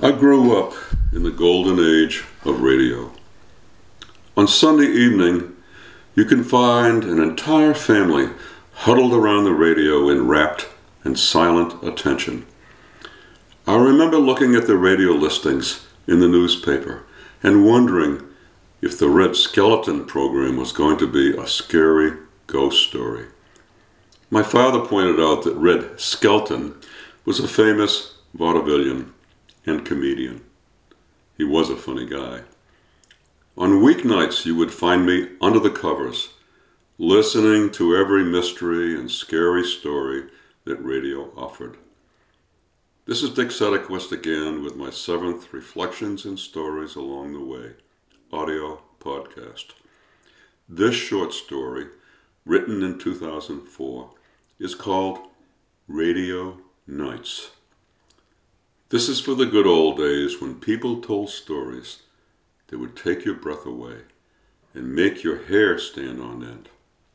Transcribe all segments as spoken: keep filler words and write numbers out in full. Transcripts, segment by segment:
I grew up in the golden age of radio. On Sunday evening, you can find an entire family huddled around the radio in rapt and silent attention. I remember looking at the radio listings in the newspaper and wondering if the Red Skelton program was going to be a scary ghost story. My father pointed out that Red Skelton was a famous vaudevillian and comedian. He was a funny guy. On weeknights, you would find me under the covers, listening to every mystery and scary story that radio offered. This is Dick Sedgwick again with my seventh Reflections and Stories Along the Way audio podcast. This short story, written in two thousand four, is called Radio Nights. This is for the good old days when people told stories that would take your breath away and make your hair stand on end.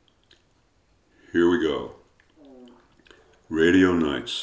Here we go. Radio Nights.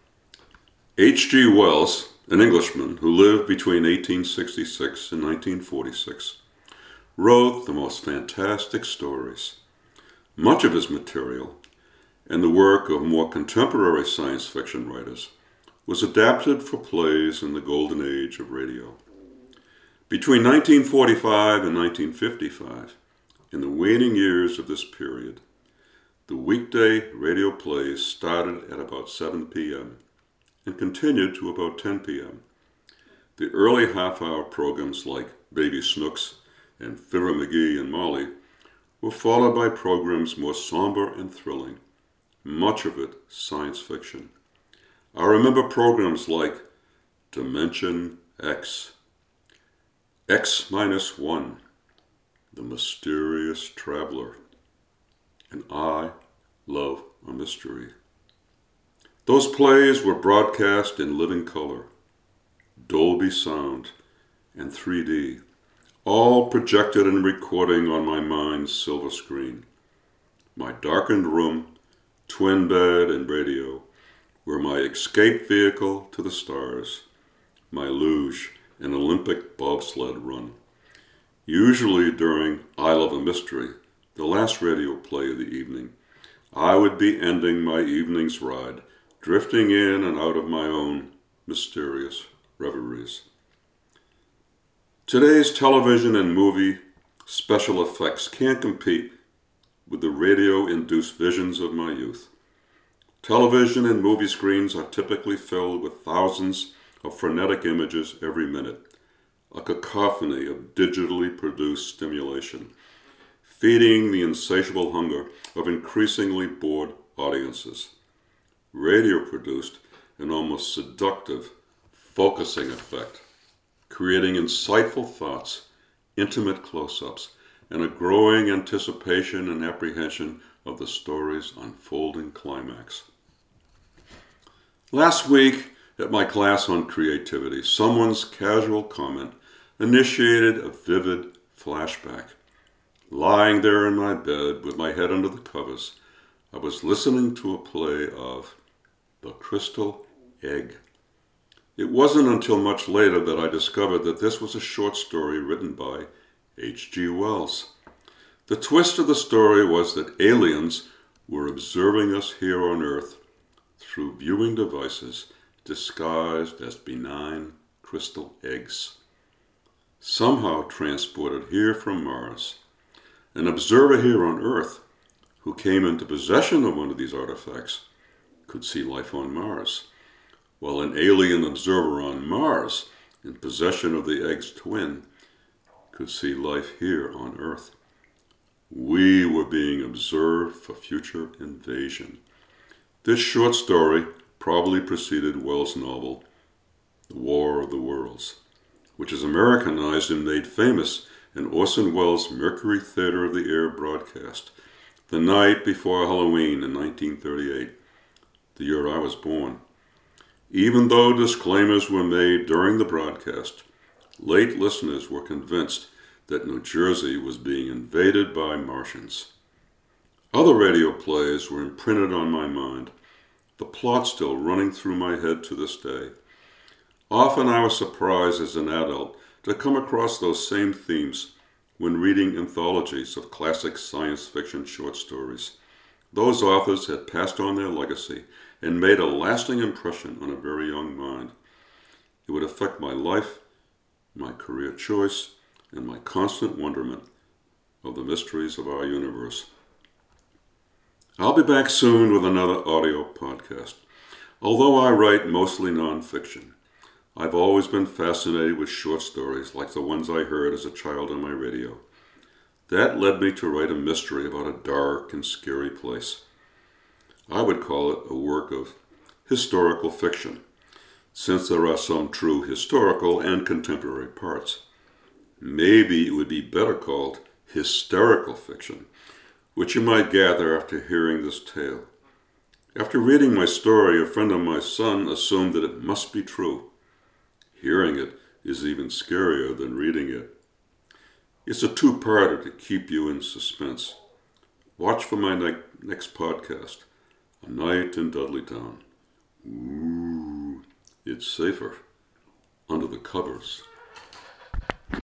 H G Wells, an Englishman who lived between eighteen sixty-six and nineteen forty-six, wrote the most fantastic stories. Much of his material, and the work of more contemporary science fiction writers, was adapted for plays in the golden age of radio. Between nineteen forty-five and nineteen fifty-five, in the waning years of this period, the weekday radio plays started at about seven p.m. and continued to about ten p.m. The early half-hour programs like Baby Snooks and Fibber McGee and Molly were followed by programs more somber and thrilling, much of it science fiction. I remember programs like Dimension X, X minus one, The Mysterious Traveler, and I Love a Mystery. Those plays were broadcast in living color, Dolby sound, and three D, all projected and recording on my mind's silver screen. My darkened room, twin bed, and radio were my escape vehicle to the stars, my luge and Olympic bobsled run. Usually during I Love a Mystery, the last radio play of the evening, I would be ending my evening's ride, drifting in and out of my own mysterious reveries. Today's television and movie special effects can't compete with the radio-induced visions of my youth. Television and movie screens are typically filled with thousands of frenetic images every minute, a cacophony of digitally produced stimulation, feeding the insatiable hunger of increasingly bored audiences. Radio produced an almost seductive focusing effect, creating insightful thoughts, intimate close-ups, and a growing anticipation and apprehension of the story's unfolding climax. Last week at my class on creativity, someone's casual comment initiated a vivid flashback. Lying there in my bed with my head under the covers, I was listening to a play of The Crystal Egg. It wasn't until much later that I discovered that this was a short story written by H G Wells. The twist of the story was that aliens were observing us here on Earth through viewing devices disguised as benign crystal eggs. Somehow transported here from Mars, an observer here on Earth who came into possession of one of these artifacts could see life on Mars, while an alien observer on Mars, in possession of the egg's twin, could see life here on Earth. We were being observed for future invasion. This short story probably preceded Wells' novel, The War of the Worlds, which is Americanized and made famous in Orson Welles' Mercury Theater of the Air broadcast, the night before Halloween in nineteen thirty-eight, the year I was born. Even though disclaimers were made during the broadcast, late listeners were convinced that New Jersey was being invaded by Martians. Other radio plays were imprinted on my mind, the plot still running through my head to this day. Often I was surprised as an adult to come across those same themes when reading anthologies of classic science fiction short stories. Those authors had passed on their legacy and made a lasting impression on a very young mind. It would affect my life, my career choice, and my constant wonderment of the mysteries of our universe. I'll be back soon with another audio podcast. Although I write mostly nonfiction, I've always been fascinated with short stories like the ones I heard as a child on my radio. That led me to write a mystery about a dark and scary place. I would call it a work of historical fiction, since there are some true historical and contemporary parts. Maybe it would be better called hysterical fiction, which you might gather after hearing this tale. After reading my story, a friend of my son assumed that it must be true. Hearing it is even scarier than reading it. It's a two-parter to keep you in suspense. Watch for my ne- next podcast, A Night in Dudleytown. Ooh, it's safer under the covers.